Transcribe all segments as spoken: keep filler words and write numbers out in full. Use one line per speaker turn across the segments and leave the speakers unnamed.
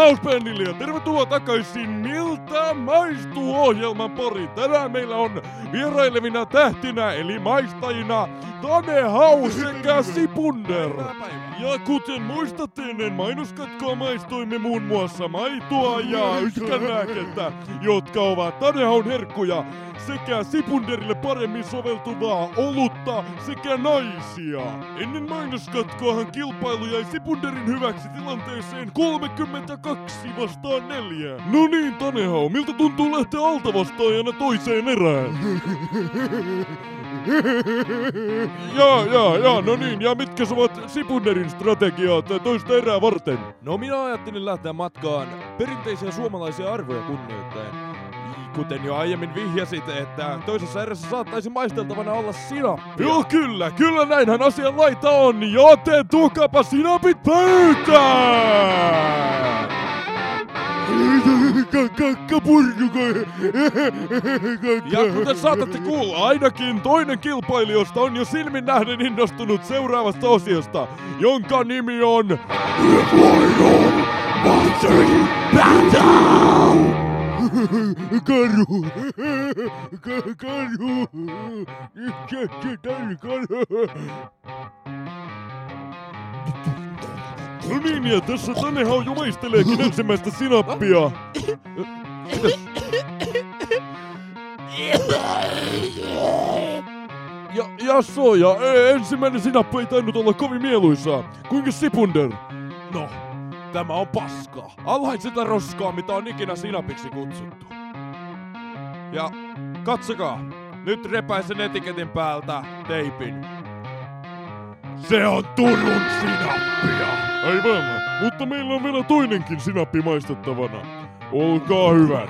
Housebandille ja tervetuloa takaisin Miltä maistuu -ohjelman pariin. Tänään meillä on vierailevina tähtinä eli maistajina Tane Hau sekä Sipunder. Ja kuten muistatte, ennen mainoskatkoa maistoimme muun muassa maitoa ja yskänlääkettä, jotka ovat Tane Haun herkkuja, sekä Sipunderille paremmin soveltuvaa olutta sekä naisia. Ennen mainoskatkoahan kilpailu jäi Sipunderin hyväksi tilanteeseen kolmekymmentäkaksi vastaan neljä. No niin, Tane Hau, miltä tuntuu lähteä altavastaajana toiseen erään? Jaa, jaa, jaa, no niin, ja mitkä ovat Sipunderin strategiat toista erää varten?
No minä ajattelin lähteä matkaan perinteisiä suomalaisia arvoja kunnioittaen. Kuten jo aiemmin vihjasit, että toisessa erässä saattaisi maisteltavana olla sinappia.
Joo, kyllä, kyllä näinhän asian laita on, joten tuokaapa sinapit pöytään! Ja kuten saatatte kuulla, ainakin toinen kilpailijoista on jo silmin nähden innostunut seuraavasta osiosta, jonka nimi on Final Monster Battle! Karhu! Karhu! No niin, ja tässä Tane Hau jo maisteleekin ensimmäistä sinappia. Ja, ja soja, ensimmäinen sinappi ei tainnut olla kovin mieluisaa. Kuinka Sipunder?
No, tämä on paskaa. Alhain sitä roskaa, mitä on ikinä sinapiksi kutsuttu. Ja katsokaa, nyt repäisen etiketin päältä teipin.
Se on Turun sinappia! Aivan, mutta meillä on vielä toinenkin sinappi maistettavana. Olkaa hyvät.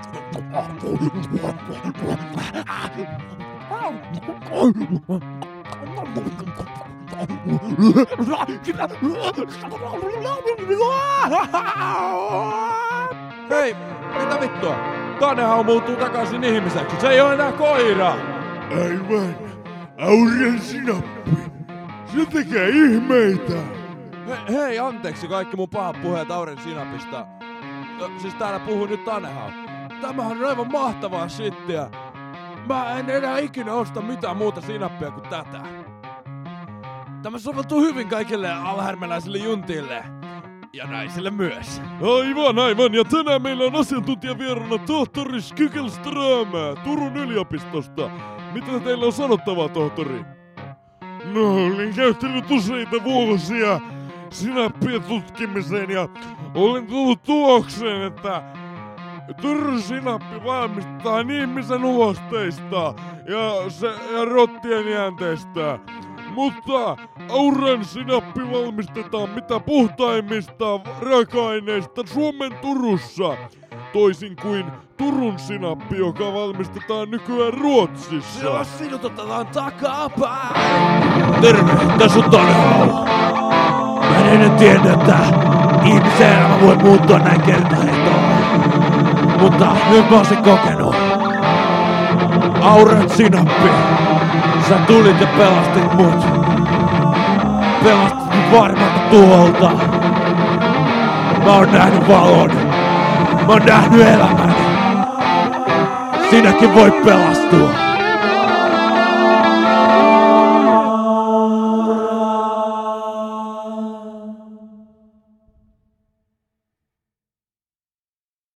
Hei, mitä vittua? Tane Hau muuttuu takaisin ihmiseksi, se ei ole enää koira!
Aivan, Auren sinappi. Se tekee ihmeitä!
He, hei, anteeksi kaikki mun pahat puheet Auren sinapista. Ö, siis täällä puhuu nyt Tane Hau. Tämähän on aivan mahtavaa shittiä. Mä en enää ikinä osta mitään muuta sinappia kuin tätä. Tämä soveltuu hyvin kaikille alhärmäläisille juntille. Ja naisille myös.
Aivan, aivan. Ja tänään meillä on asiantuntijavieraana tohtori Skygelström Turun yliopistosta. Mitä teillä on sanottavaa, tohtori? No, olin käyttänyt useita vuosia sinappien tutkimiseen ja olen tullut tulokseen, että Turun sinappi valmistetaan ihmisen ulosteista ja, se, ja rottien jänteistä. Mutta Auren sinappi valmistetaan mitä puhtaimmista raaka-aineista Suomen Turussa. Toisin kuin Turun sinappi, joka valmistetaan nykyään Ruotsissa.
Siellä sinut otetaan takapäin. Terve, tässä on Tane Hau. Mä en ennen tiedä, että ihmisen elämä voi muuttua näin kertaheitolla. Mutta nyt mä oon sen kokenut. Auren sinappi. Sä tulit ja pelastit mut. Pelastit mut varmalta tuolta. Mä oon nähnyt valon. Mä oon nähnyt elämän. Sinäkin voit pelastua.